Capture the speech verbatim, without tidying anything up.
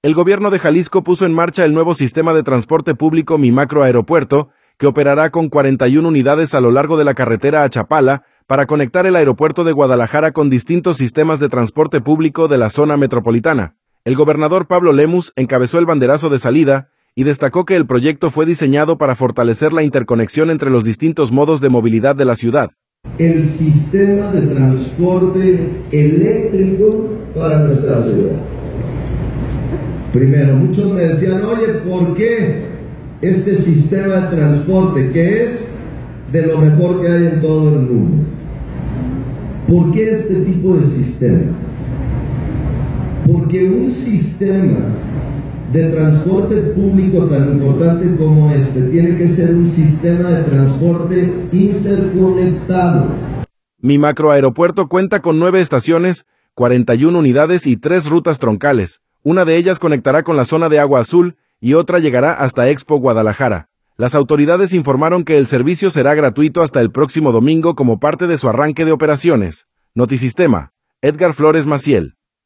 El gobierno de Jalisco puso en marcha el nuevo sistema de transporte público Mi Macro Aeropuerto, que operará con cuarenta y una unidades a lo largo de la carretera a Chapala para conectar el aeropuerto de Guadalajara con distintos sistemas de transporte público de la zona metropolitana. El gobernador Pablo Lemus encabezó el banderazo de salida y destacó que el proyecto fue diseñado para fortalecer la interconexión entre los distintos modos de movilidad de la ciudad. El sistema de transporte eléctrico para nuestra ciudad. Primero, muchos me decían, oye, ¿por qué este sistema de transporte, que es de lo mejor que hay en todo el mundo? ¿Por qué este tipo de sistema? Porque un sistema de transporte público tan importante como este tiene que ser un sistema de transporte interconectado. Mi Macro Aeropuerto cuenta con nueve estaciones, cuarenta y una unidades y tres rutas troncales. Una de ellas conectará con la zona de Agua Azul y otra llegará hasta Expo Guadalajara. Las autoridades informaron que el servicio será gratuito hasta el próximo domingo como parte de su arranque de operaciones. Notisistema, Edgar Flores Maciel.